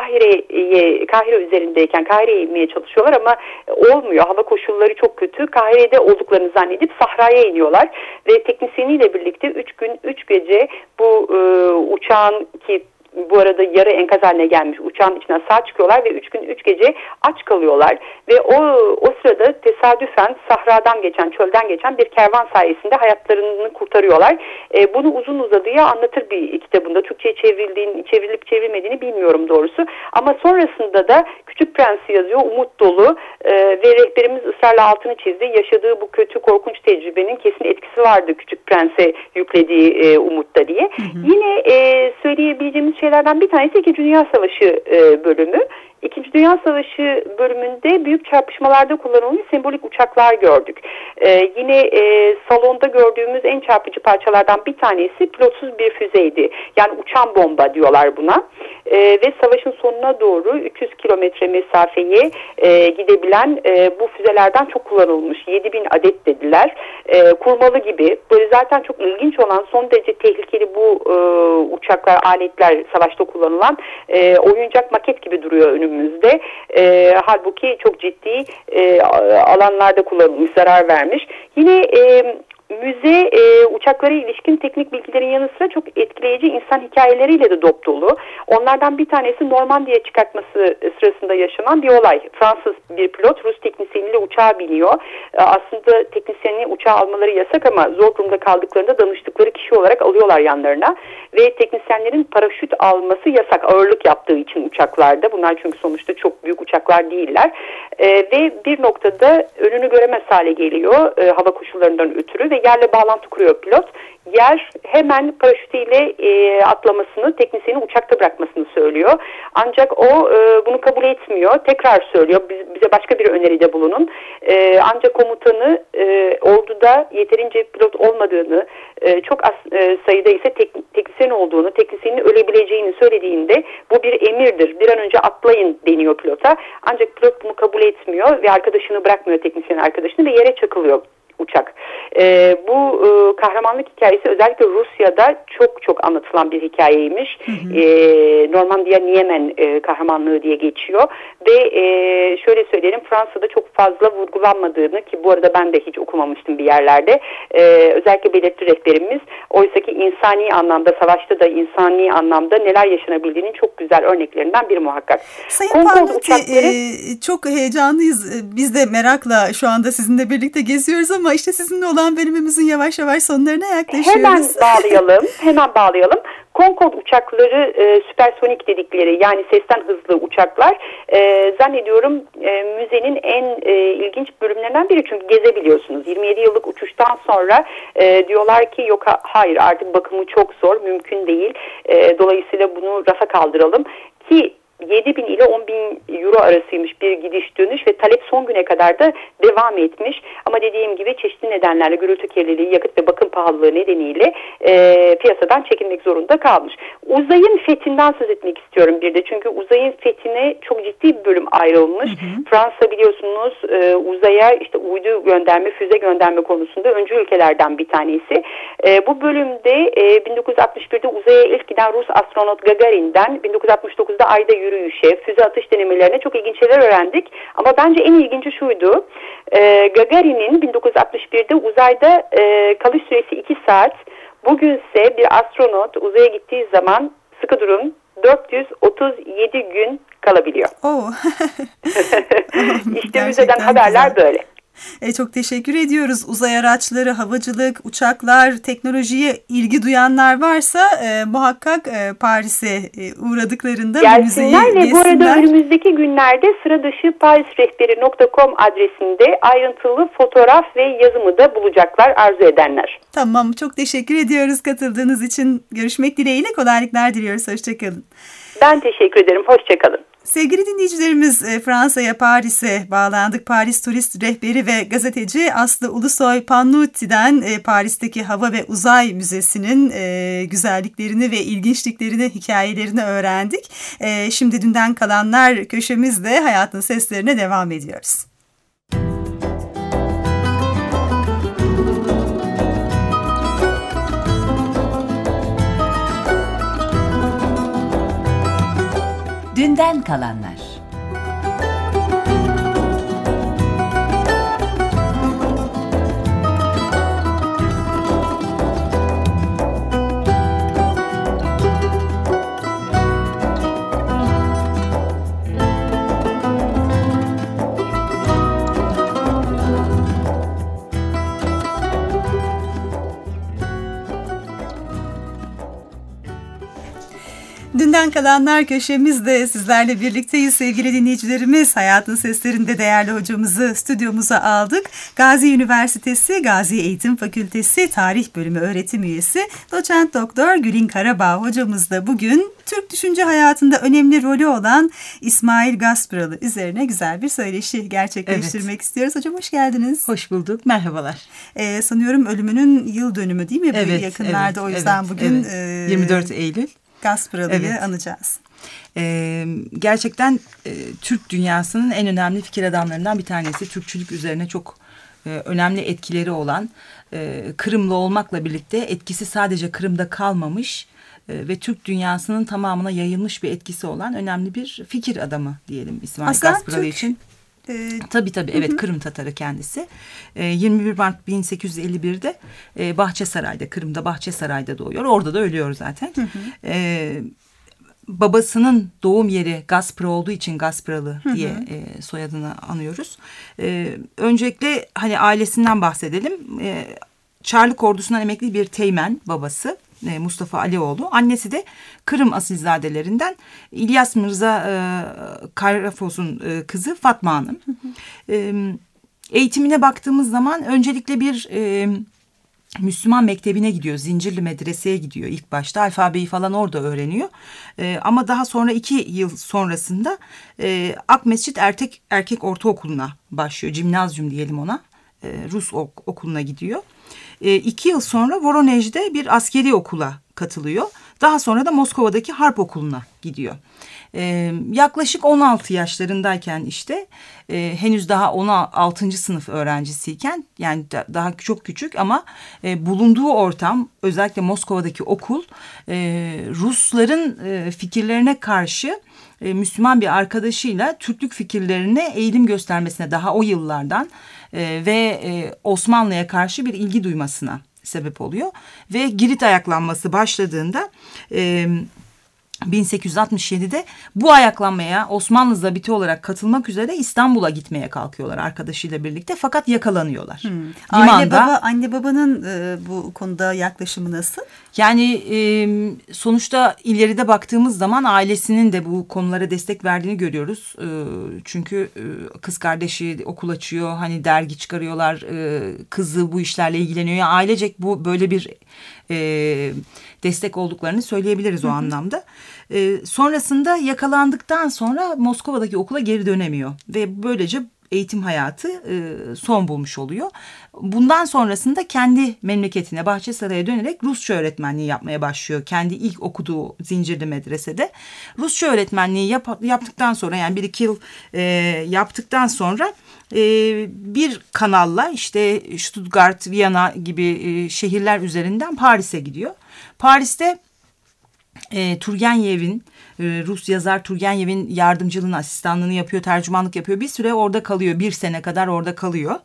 Kahire üzerindeyken Kahire'ye inmeye çalışıyorlar ama olmuyor. Hava koşulları çok kötü. Kahire'de olduklarını zannedip sahraya iniyorlar ve teknisyeniyle birlikte 3 gün 3 gece bu uçağın ki bu arada yarı enkaz haline gelmiş uçağın içine sağ çıkıyorlar ve 3 gün 3 gece aç kalıyorlar. Ve o sırada tesadüfen sahradan geçen, çölden geçen bir kervan sayesinde hayatlarını kurtarıyorlar. Bunu uzun uzadıya anlatır bir kitabında. Türkçe'ye çevrilip çevrilmediğini bilmiyorum doğrusu. Ama sonrasında da Küçük Prens'i yazıyor. Umut dolu ve rehberimiz ısrarla altını çizdi. Yaşadığı bu kötü, korkunç tecrübenin kesin etkisi vardı Küçük Prens'e yüklediği umutta diye. Yine söyleyebileceğimiz şeylerden bir tanesi 2. Dünya Savaşı bölümü. 2. Dünya Savaşı bölümünde büyük çarpışmalarda kullanılmış sembolik uçaklar gördük. Yine salonda gördüğümüz en çarpıcı parçalardan bir tanesi pilotsuz bir füzeydi. Yani uçan bomba diyorlar buna. Ve savaşın sonuna doğru 300 kilometre mesafeye gidebilen bu füzelerden çok kullanılmış. 7000 adet dediler. Kurmalı gibi. Böyle zaten çok ilginç olan, son derece tehlikeli bu uçaklar, aletler, savaşta kullanılan oyuncak maket gibi duruyor önümüzde. Halbuki çok ciddi alanlarda kullanılmış, zarar vermiş. Yine müze uçaklara ilişkin teknik bilgilerin yanı sıra çok etkileyici insan hikayeleriyle de dop dolu. Onlardan bir tanesi Normandiya çıkartması sırasında yaşanan bir olay. Fransız bir pilot Rus teknisyeniyle uçağa biniyor. Aslında teknisyenini uçağa almaları yasak ama zor durumda kaldıklarında danıştıkları kişi olarak alıyorlar yanlarına. Ve teknisyenlerin paraşüt alması yasak, ağırlık yaptığı için uçaklarda. Bunlar çünkü sonuçta çok büyük uçaklar değiller. Ve bir noktada önünü göremez hale geliyor hava koşullarından ötürü ve yerle bağlantı kuruyor pilot. Yer hemen paraşütüyle atlamasını, teknisyeni uçakta bırakmasını söylüyor. Ancak o bunu kabul etmiyor. Tekrar söylüyor, bize başka bir öneride bulunun. Ancak komutanı orduda yeterince pilot olmadığını, çok az sayıda ise teknisyen olduğunu, teknisyenin ölebileceğini söylediğinde bu bir emirdir, bir an önce atlayın deniyor pilota. Ancak pilot bunu kabul etmiyor ve arkadaşını bırakmıyor, teknisyen arkadaşını, ve yere çakılıyor uçak. Bu kahramanlık hikayesi özellikle Rusya'da çok anlatılan bir hikayeymiş. Normandiya Niemen kahramanlığı diye geçiyor. Ve şöyle söyleyelim, Fransa'da çok fazla vurgulanmadığını, ki bu arada ben de hiç okumamıştım bir yerlerde, özellikle belirtti rehberimiz. Oysaki insani anlamda, savaşta da insani anlamda neler yaşanabildiğinin çok güzel örneklerinden biri muhakkak. Sayın Parvati, çok heyecanlıyız. Biz de merakla şu anda sizinle birlikte geziyoruz ama işte sizinle olan bölümümüzün yavaş yavaş sonlarına yaklaşıyoruz. Hemen bağlayalım. Concorde uçakları süpersonik dedikleri, yani sesten hızlı uçaklar, zannediyorum müzenin en ilginç bölümlerinden biri, çünkü gezebiliyorsunuz. 27 yıllık uçuştan sonra diyorlar ki yok, hayır, artık bakımı çok zor, mümkün değil. Dolayısıyla bunu rafa kaldıralım ki 7.000 ile 10.000 euro arasıymış bir gidiş dönüş ve talep son güne kadar da devam etmiş. Ama dediğim gibi çeşitli nedenlerle, gürültü kirliliği, yakıt ve bakım pahalılığı nedeniyle piyasadan çekilmek zorunda kalmış. Uzayın fethinden söz etmek istiyorum bir de. Çünkü uzayın fethine çok ciddi bir bölüm ayrılmış. Fransa biliyorsunuz uzaya işte uydu gönderme, füze gönderme konusunda öncü ülkelerden bir tanesi. Bu bölümde 1961'de uzaya ilk giden Rus astronot Gagarin'den 1969'da Ay'da yürüyüşe, füze atış denemelerine çok ilginç şeyler öğrendik. Ama bence en ilginci şuydu. Gagarin'in 1961'de uzayda kalış süresi 2 saat. Bugünse bir astronot uzaya gittiği zaman, sıkı durun, 437 gün kalabiliyor. İşte müzeden haberler güzel. Böyle. Çok teşekkür ediyoruz. Uzay araçları, havacılık, uçaklar, teknolojiye ilgi duyanlar varsa muhakkak Paris'e uğradıklarında gelsinler ve bu arada önümüzdeki günlerde sıradışı parisrehberi.com adresinde ayrıntılı fotoğraf ve yazımı da bulacaklar arzu edenler. Tamam, çok teşekkür ediyoruz katıldığınız için. Görüşmek dileğiyle, kolaylıklar diliyoruz. Hoşçakalın. Ben teşekkür ederim. Hoşçakalın. Sevgili dinleyicilerimiz, Fransa'ya, Paris'e bağlandık. Paris turist rehberi ve gazeteci Aslı Ulusoy Pannuti'den Paris'teki Hava ve Uzay Müzesi'nin güzelliklerini ve ilginçliklerini, hikayelerini öğrendik. Şimdi dünden kalanlar köşemizde hayatın seslerine devam ediyoruz. Dünden kalanlar. Dünden Kalanlar köşemizde sizlerle birlikteyiz sevgili dinleyicilerimiz. Hayatın Seslerinde değerli hocamızı stüdyomuza aldık. Gazi Üniversitesi Gazi Eğitim Fakültesi Tarih Bölümü öğretim üyesi Doçent Doktor Gülin Karabağ hocamız da bugün Türk düşünce hayatında önemli rolü olan İsmail Gaspralı üzerine güzel bir söyleşi gerçekleştirmek istiyoruz. Hocam hoş geldiniz. Hoş bulduk, merhabalar. Sanıyorum ölümünün yıl dönümü değil mi? Bu yakınlarda o yüzden bugün 24 Eylül. Gaspralı'yı anacağız. Gerçekten Türk dünyasının en önemli fikir adamlarından bir tanesi. Türkçülük üzerine çok önemli etkileri olan, Kırımlı olmakla birlikte etkisi sadece Kırım'da kalmamış ve Türk dünyasının tamamına yayılmış bir etkisi olan önemli bir fikir adamı diyelim İsmail Gaspralı için. Tabii evet, Kırım Tatarı kendisi. 21 Mart 1851'de Bahçesaray'da, Kırım'da Bahçesaray'da doğuyor. Orada da ölüyor zaten. Babasının doğum yeri Gaspra olduğu için Gaspralı diye soyadını anıyoruz. Öncelikle hani ailesinden bahsedelim. Çarlık ordusundan emekli bir teğmen babası. Mustafa Alioğlu. Annesi de Kırım asilzadelerinden İlyas Mirza Karafos'un kızı Fatma Hanım. Eğitimine baktığımız zaman öncelikle bir Müslüman mektebine gidiyor. Zincirli medreseye gidiyor ilk başta. Alfabeyi falan orada öğreniyor. Ama daha sonra 2 yıl sonrasında Akmescit Erkek Ortaokulu'na başlıyor. Cimnazyum diyelim ona. Rus okuluna gidiyor. 2 yıl sonra Voronej'de bir askeri okula katılıyor. Daha sonra da Moskova'daki Harp Okulu'na gidiyor. Yaklaşık 16 yaşlarındayken işte henüz daha 16. sınıf öğrencisiyken, yani daha çok küçük ama bulunduğu ortam, özellikle Moskova'daki okul Rusların fikirlerine karşı Müslüman bir arkadaşıyla Türklük fikirlerine eğilim göstermesine daha o yıllardan ve Osmanlı'ya karşı bir ilgi duymasına sebep oluyor. Ve Girit ayaklanması başladığında 1867'de bu ayaklanmaya Osmanlı zabiti olarak katılmak üzere İstanbul'a gitmeye kalkıyorlar arkadaşıyla birlikte, fakat yakalanıyorlar. Anne babanın bu konuda yaklaşımı nasıl? Yani sonuçta ileride baktığımız zaman ailesinin de bu konulara destek verdiğini görüyoruz. Çünkü kız kardeşi okul açıyor, hani dergi çıkarıyorlar, kızı bu işlerle ilgileniyor. Yani ailecek bu böyle bir destek olduklarını söyleyebiliriz o anlamda. Sonrasında yakalandıktan sonra Moskova'daki okula geri dönemiyor ve böylece eğitim hayatı son bulmuş oluyor. Bundan sonrasında kendi memleketine, Bahçesaray'a dönerek Rusça öğretmenliği yapmaya başlıyor. Kendi ilk okuduğu Zincirli medresede. Rusça öğretmenliği yaptıktan sonra, yani 1-2 yıl yaptıktan sonra bir kanalla işte Stuttgart, Viyana gibi şehirler üzerinden Paris'e gidiyor. Paris'te Turgenev'in, Rus yazar Turgenev'in yardımcılığını, asistanlığını yapıyor, tercümanlık yapıyor. Bir süre orada kalıyor. 1 sene kadar orada kalıyor.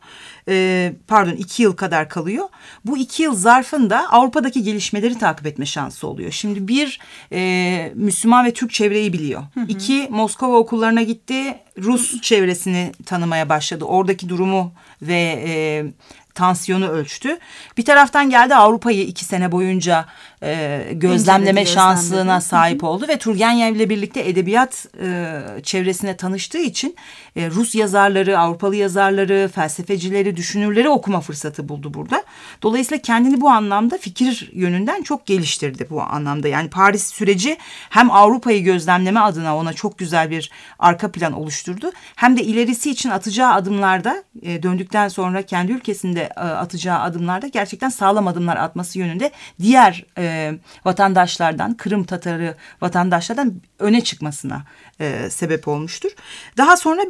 2 yıl kadar kalıyor. Bu 2 yıl zarfında Avrupa'daki gelişmeleri takip etme şansı oluyor. Şimdi bir, Müslüman ve Türk çevreyi biliyor. 2, Moskova okullarına gitti. Rus çevresini tanımaya başladı. Oradaki durumu ve tansiyonu ölçtü. Bir taraftan geldi, Avrupa'yı 2 sene boyunca gözlemleme şansına sahip oldu ve Turgenev'le birlikte edebiyat çevresine tanıştığı için Rus yazarları, Avrupalı yazarları, felsefecileri, düşünürleri okuma fırsatı buldu burada. Dolayısıyla kendini bu anlamda fikir yönünden çok geliştirdi bu anlamda. Yani Paris süreci hem Avrupa'yı gözlemleme adına ona çok güzel bir arka plan oluşturdu, hem de ilerisi için atacağı adımlarda, döndükten sonra kendi ülkesinde atacağı adımlarda gerçekten sağlam adımlar atması yönünde diğer vatandaşlardan, Kırım Tatarı vatandaşlardan öne çıkmasına sebep olmuştur. Daha sonra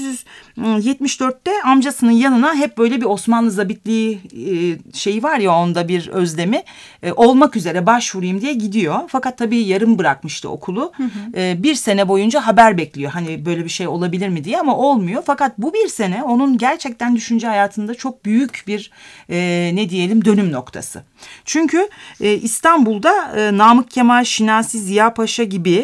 1874'te amcasının yanına hep böyle bir Osmanlı zabitliği şeyi var ya, onda bir özlemi olmak üzere başvurayım diye gidiyor. Fakat tabii yarım bırakmıştı okulu. 1 sene boyunca haber bekliyor. Hani böyle bir şey olabilir mi diye, ama olmuyor. Fakat bu 1 sene onun gerçekten düşünce hayatında çok büyük büyük bir ne diyelim dönüm noktası. Çünkü İstanbul'da Namık Kemal, Şinasi, Ziya Paşa gibi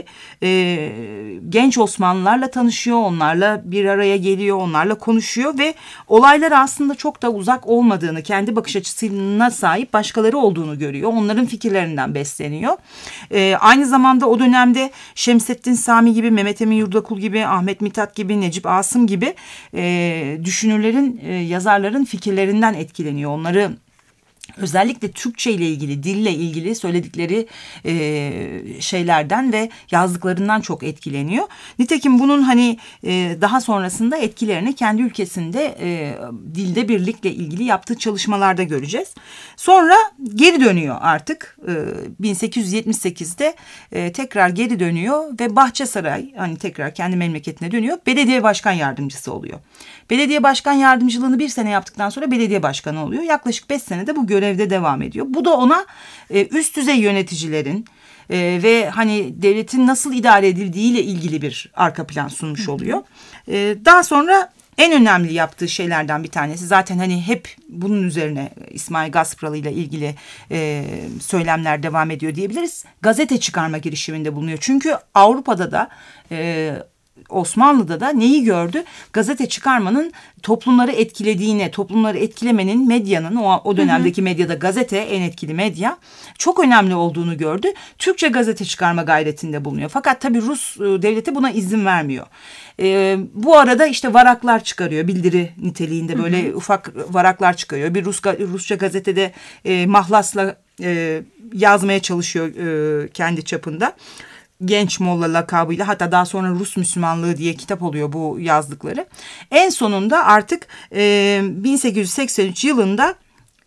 genç Osmanlılarla tanışıyor. Onlarla bir araya geliyor, onlarla konuşuyor ve olaylar aslında çok da uzak olmadığını, kendi bakış açısına sahip başkaları olduğunu görüyor. Onların fikirlerinden besleniyor. Aynı zamanda o dönemde Şemsettin Sami gibi, Mehmet Emin Yurdakul gibi, Ahmet Mithat gibi, Necip Asım gibi düşünürlerin, yazarların fikirlerinden etkileniyor. Onları özellikle Türkçe ile ilgili, dille ilgili söyledikleri şeylerden ve yazdıklarından çok etkileniyor. Nitekim bunun hani daha sonrasında etkilerini kendi ülkesinde dilde birlikle ilgili yaptığı çalışmalarda göreceğiz. Sonra geri dönüyor artık 1878'de tekrar geri dönüyor ve Bahçesaray, hani tekrar kendi memleketine dönüyor. Belediye başkan yardımcısı oluyor. Belediye başkan yardımcılığını 1 sene yaptıktan sonra belediye başkanı oluyor. Yaklaşık 5 senede bu görevde devam ediyor. Bu da ona üst düzey yöneticilerin ve hani devletin nasıl idare edildiğiyle ilgili bir arka plan sunmuş oluyor. Daha sonra en önemli yaptığı şeylerden bir tanesi, zaten hani hep bunun üzerine İsmail Gaspralı ile ilgili söylemler devam ediyor diyebiliriz. Gazete çıkarma girişiminde bulunuyor. Çünkü Avrupa'da da Osmanlı'da da neyi gördü? Gazete çıkarmanın toplumları etkilediğine, toplumları etkilemenin, medyanın, o dönemdeki medyada gazete en etkili medya, çok önemli olduğunu gördü. Türkçe gazete çıkarma gayretinde bulunuyor. Fakat tabii Rus devleti buna izin vermiyor. Bu arada işte varaklar çıkarıyor, bildiri niteliğinde böyle ufak varaklar çıkarıyor. Bir Rusça gazetede mahlasla yazmaya çalışıyor kendi çapında. Genç Molla lakabıyla, hatta daha sonra Rus Müslümanlığı diye kitap oluyor bu yazdıkları. En sonunda artık 1883 yılında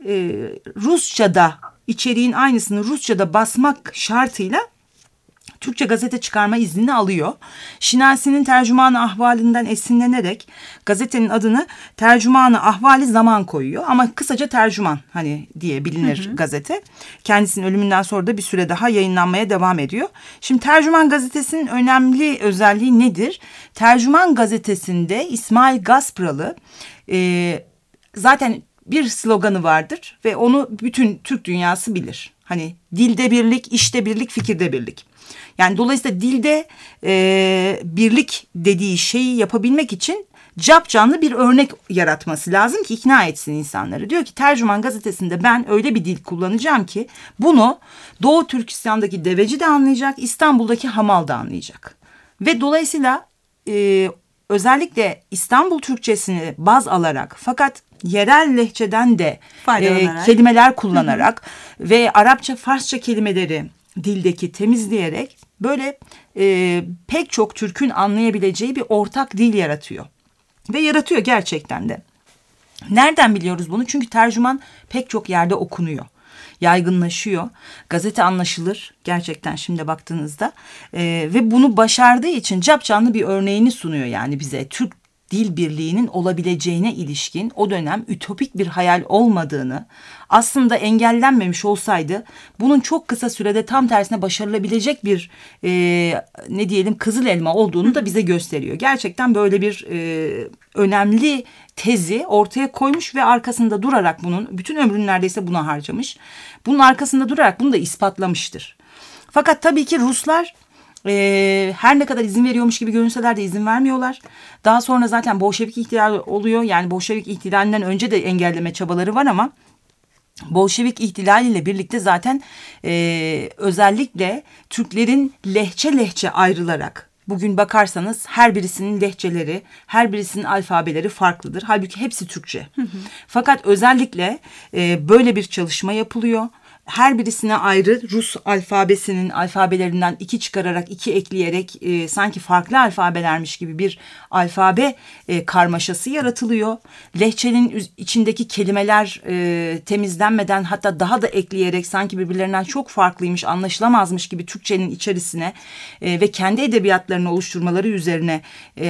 Rusça'da, içeriğin aynısını Rusça'da basmak şartıyla Türkçe gazete çıkarma iznini alıyor. Şinasi'nin Tercüman-ı Ahvalinden esinlenerek gazetenin adını Tercüman-ı Ahvali Zaman koyuyor. Ama kısaca Tercüman hani diye bilinir gazete. Kendisinin ölümünden sonra da bir süre daha yayınlanmaya devam ediyor. Şimdi Tercüman gazetesinin önemli özelliği nedir? Tercüman gazetesinde İsmail Gaspralı zaten bir sloganı vardır ve onu bütün Türk dünyası bilir. Hani dilde birlik, işte birlik, fikirde birlik. Yani dolayısıyla dilde birlik dediği şeyi yapabilmek için capcanlı bir örnek yaratması lazım ki ikna etsin insanları. Diyor ki Tercüman gazetesinde ben öyle bir dil kullanacağım ki bunu Doğu Türkistan'daki deveci de anlayacak, İstanbul'daki hamal da anlayacak. Ve dolayısıyla özellikle İstanbul Türkçesini baz alarak fakat yerel lehçeden de kelimeler kullanarak ve Arapça, Farsça kelimeleri dildeki temizleyerek böyle pek çok Türk'ün anlayabileceği bir ortak dil yaratıyor. Ve yaratıyor gerçekten de. Nereden biliyoruz bunu? Çünkü tercüman pek çok yerde okunuyor. Yaygınlaşıyor. Gazete anlaşılır gerçekten şimdi baktığınızda. Ve bunu başardığı için capcanlı bir örneğini sunuyor yani bize. Türk dil birliğinin olabileceğine ilişkin o dönem ütopik bir hayal olmadığını, aslında engellenmemiş olsaydı bunun çok kısa sürede tam tersine başarılabilecek bir ne diyelim kızıl elma olduğunu da bize gösteriyor. Gerçekten böyle bir önemli tezi ortaya koymuş ve arkasında durarak bunun bütün ömrünü neredeyse buna harcamış. Bunun arkasında durarak bunu da ispatlamıştır. Fakat tabii ki Ruslar her ne kadar izin veriyormuş gibi görünseler de izin vermiyorlar. Daha sonra zaten Bolşevik ihtilali oluyor. Yani Bolşevik ihtilalinden önce de engelleme çabaları var ama Bolşevik ihtilaliyle birlikte zaten özellikle Türklerin lehçe ayrılarak, bugün bakarsanız her birisinin lehçeleri, her birisinin alfabeleri farklıdır. Halbuki hepsi Türkçe. Fakat özellikle böyle bir çalışma yapılıyor. Her birisine ayrı Rus alfabesinin alfabelerinden 2 çıkararak 2 ekleyerek sanki farklı alfabelermiş gibi bir alfabe karmaşası yaratılıyor. Lehçenin içindeki kelimeler temizlenmeden hatta daha da ekleyerek sanki birbirlerinden çok farklıymış, anlaşılamazmış gibi Türkçenin içerisine ve kendi edebiyatlarını oluşturmaları üzerine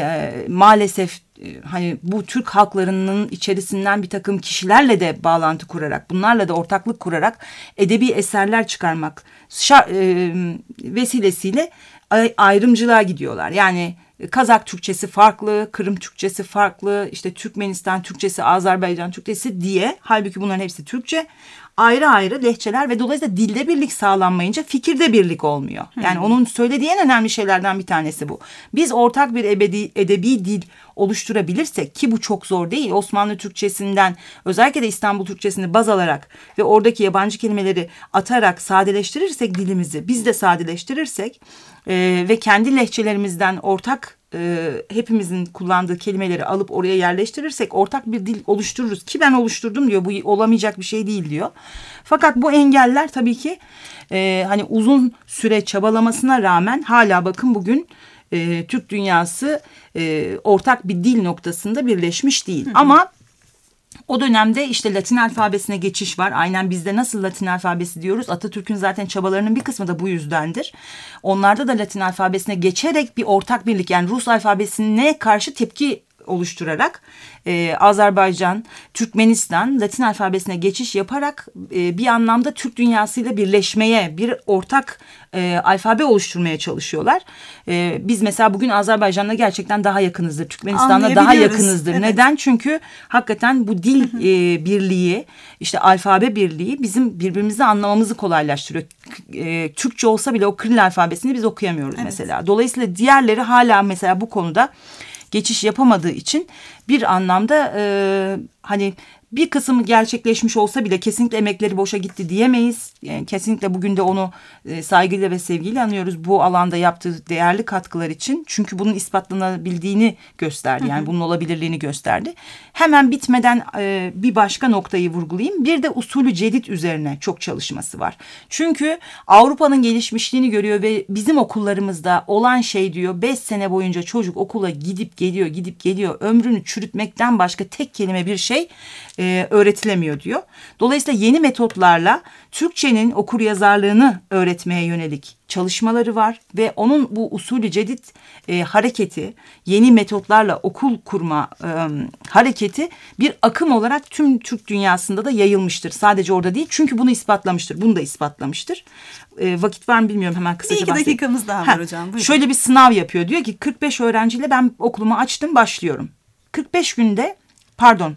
maalesef hani bu Türk halklarının içerisinden bir takım kişilerle de bağlantı kurarak, bunlarla da ortaklık kurarak edebi eserler çıkarmak vesilesiyle ayrımcılığa gidiyorlar. Yani Kazak Türkçesi farklı, Kırım Türkçesi farklı, işte Türkmenistan Türkçesi, Azerbaycan Türkçesi diye. Halbuki bunların hepsi Türkçe. Ayrı ayrı lehçeler ve dolayısıyla dilde birlik sağlanmayınca fikirde birlik olmuyor. Yani onun söylediği en önemli şeylerden bir tanesi bu. Biz ortak bir edebi dil oluşturabilirsek, ki bu çok zor değil. Osmanlı Türkçesinden, özellikle de İstanbul Türkçesini baz alarak ve oradaki yabancı kelimeleri atarak sadeleştirirsek dilimizi, biz de sadeleştirirsek ve kendi lehçelerimizden ortak hepimizin kullandığı kelimeleri alıp oraya yerleştirirsek ortak bir dil oluştururuz. Ki ben oluşturdum diyor, bu olamayacak bir şey değil diyor. Fakat bu engeller tabii ki hani uzun süre çabalamasına rağmen hala bakın bugün Türk dünyası ortak bir dil noktasında birleşmiş değil. Ama o dönemde işte Latin alfabesine geçiş var. Aynen bizde nasıl Latin alfabesi diyoruz. Atatürk'ün zaten çabalarının bir kısmı da bu yüzdendir. Onlarda da Latin alfabesine geçerek bir ortak birlik, yani Rus alfabesine karşı tepki oluşturarak Azerbaycan, Türkmenistan Latin alfabesine geçiş yaparak bir anlamda Türk dünyasıyla birleşmeye, bir ortak alfabe oluşturmaya çalışıyorlar. Biz mesela bugün Azerbaycan'la gerçekten daha yakınızdır. Türkmenistan'la daha yakınızdır. Evet. Neden? Çünkü hakikaten bu dil birliği, işte alfabe birliği bizim birbirimizi anlamamızı kolaylaştırıyor. Türkçe olsa bile o Kiril alfabesini biz okuyamıyoruz mesela. Dolayısıyla diğerleri hala mesela bu konuda geçiş yapamadığı için bir anlamda hani bir kısmı gerçekleşmiş olsa bile kesinlikle emekleri boşa gitti diyemeyiz. Yani kesinlikle bugün de onu saygıyla ve sevgiyle anıyoruz bu alanda yaptığı değerli katkılar için. Çünkü bunun ispatlanabildiğini gösterdi. Yani bunun olabilirliğini gösterdi. Hemen bitmeden bir başka noktayı vurgulayayım. Bir de usulü cedid üzerine çok çalışması var. Çünkü Avrupa'nın gelişmişliğini görüyor ve bizim okullarımızda olan şey diyor, 5 sene boyunca çocuk okula gidip geliyor. Ömrünü çürütmekten başka tek kelime bir şey öğretilemiyor diyor. Dolayısıyla yeni metotlarla Türkçenin okuryazarlığını öğretmeye yönelik çalışmaları var ve onun bu usulü cedid hareketi, yeni metotlarla okul kurma hareketi bir akım olarak tüm Türk dünyasında da yayılmıştır. Sadece orada değil, çünkü bunu ispatlamıştır. Bunu da ispatlamıştır. Vakit var mı bilmiyorum, hemen kısaca bahsedeyim. 2 dakikamız daha var hocam. Buyurun. Şöyle bir sınav yapıyor. Diyor ki 45 öğrenciyle ben okulumu açtım, başlıyorum. 45 günde pardon.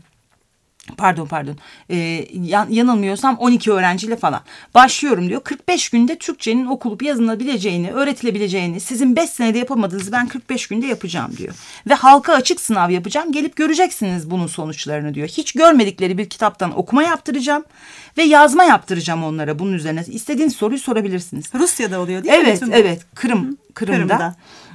Yanılmıyorsam 12 öğrenciyle falan başlıyorum diyor. 45 günde Türkçenin okulup yazılabileceğini, öğretilebileceğini, sizin 5 senede yapamadığınızı ben 45 günde yapacağım diyor. Ve halka açık sınav yapacağım. Gelip göreceksiniz bunun sonuçlarını diyor. Hiç görmedikleri bir kitaptan okuma yaptıracağım ve yazma yaptıracağım onlara bunun üzerine. İstediğiniz soruyu sorabilirsiniz. Rusya'da oluyor değil mi? Evet. Kırım'da.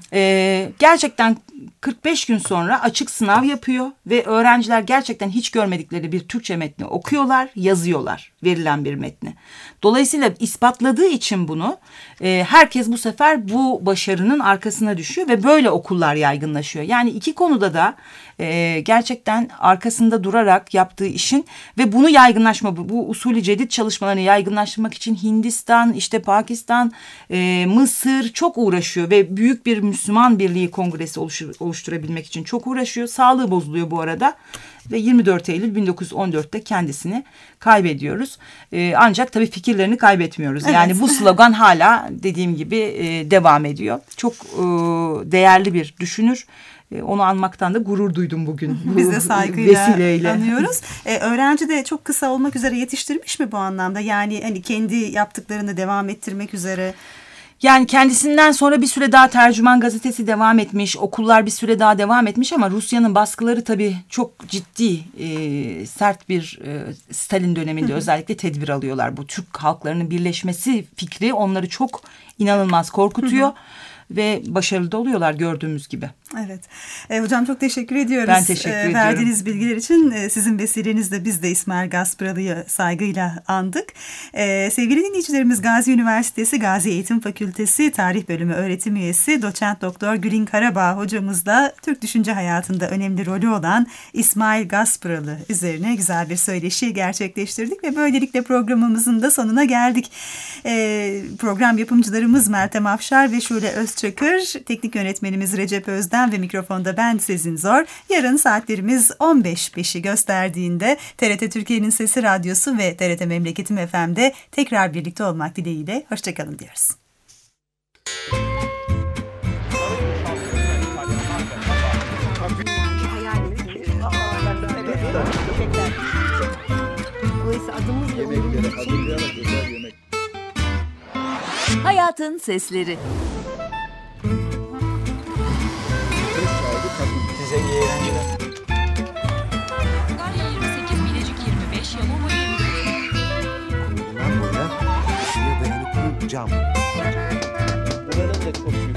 Gerçekten 45 gün sonra açık sınav yapıyor ve öğrenciler gerçekten hiç görmedikleri bir Türkçe metni okuyorlar, yazıyorlar verilen bir metni. Dolayısıyla ispatladığı için bunu herkes bu sefer bu başarının arkasına düşüyor ve böyle okullar yaygınlaşıyor. Yani iki konuda da gerçekten arkasında durarak yaptığı işin ve bunu bu usulü cedid çalışmalarını yaygınlaştırmak için Hindistan, işte Pakistan, Mısır çok uğraşıyor ve büyük bir Müslüman Birliği Kongresi oluşturabilmek için çok uğraşıyor. Sağlığı bozuluyor bu arada ve 24 Eylül 1914'te kendisini kaybediyoruz. Ancak tabii fikirlerini kaybetmiyoruz. Evet. Yani bu slogan hala dediğim gibi devam ediyor. Çok değerli bir düşünür. Onu anmaktan da gurur duydum bugün. Biz de saygıyla anıyoruz. Öğrenci de çok kısa olmak üzere yetiştirmiş mi bu anlamda? Yani hani kendi yaptıklarını devam ettirmek üzere. Yani kendisinden sonra bir süre daha Tercüman Gazetesi devam etmiş, okullar bir süre daha devam etmiş ama Rusya'nın baskıları tabii çok ciddi, sert bir Stalin döneminde özellikle tedbir alıyorlar. Bu Türk halklarının birleşmesi fikri onları çok inanılmaz korkutuyor. Ve başarılı da oluyorlar gördüğümüz gibi. Evet. Hocam çok teşekkür ediyoruz. Ben teşekkür ediyorum. Verdiğiniz bilgiler için sizin vesilenizle biz de İsmail Gaspralı'yı saygıyla andık. Sevgili dinleyicilerimiz, Gazi Üniversitesi Gazi Eğitim Fakültesi Tarih Bölümü öğretim üyesi Doçent Doktor Gülin Karabağ hocamızla Türk düşünce hayatında önemli rolü olan İsmail Gaspralı üzerine güzel bir söyleşi gerçekleştirdik ve böylelikle programımızın da sonuna geldik. Program yapımcılarımız Meltem Afşar ve Şule Özçakır, teknik yönetmenimiz Recep Özden ve mikrofonda ben Sezin Zor. Yarın saatlerimiz 15.05'i gösterdiğinde TRT Türkiye'nin Sesi Radyosu ve TRT Memleketim FM'de tekrar birlikte olmak dileğiyle. Hoşçakalın diyoruz. Hayatın Sesleri. Söz sahibi kadın. Size iyi eğlenceler. Sakarya 28, Bilecik 25, Yalova 24. Bundan boya ısıya dayanıklı cam. Buranın da çok büyük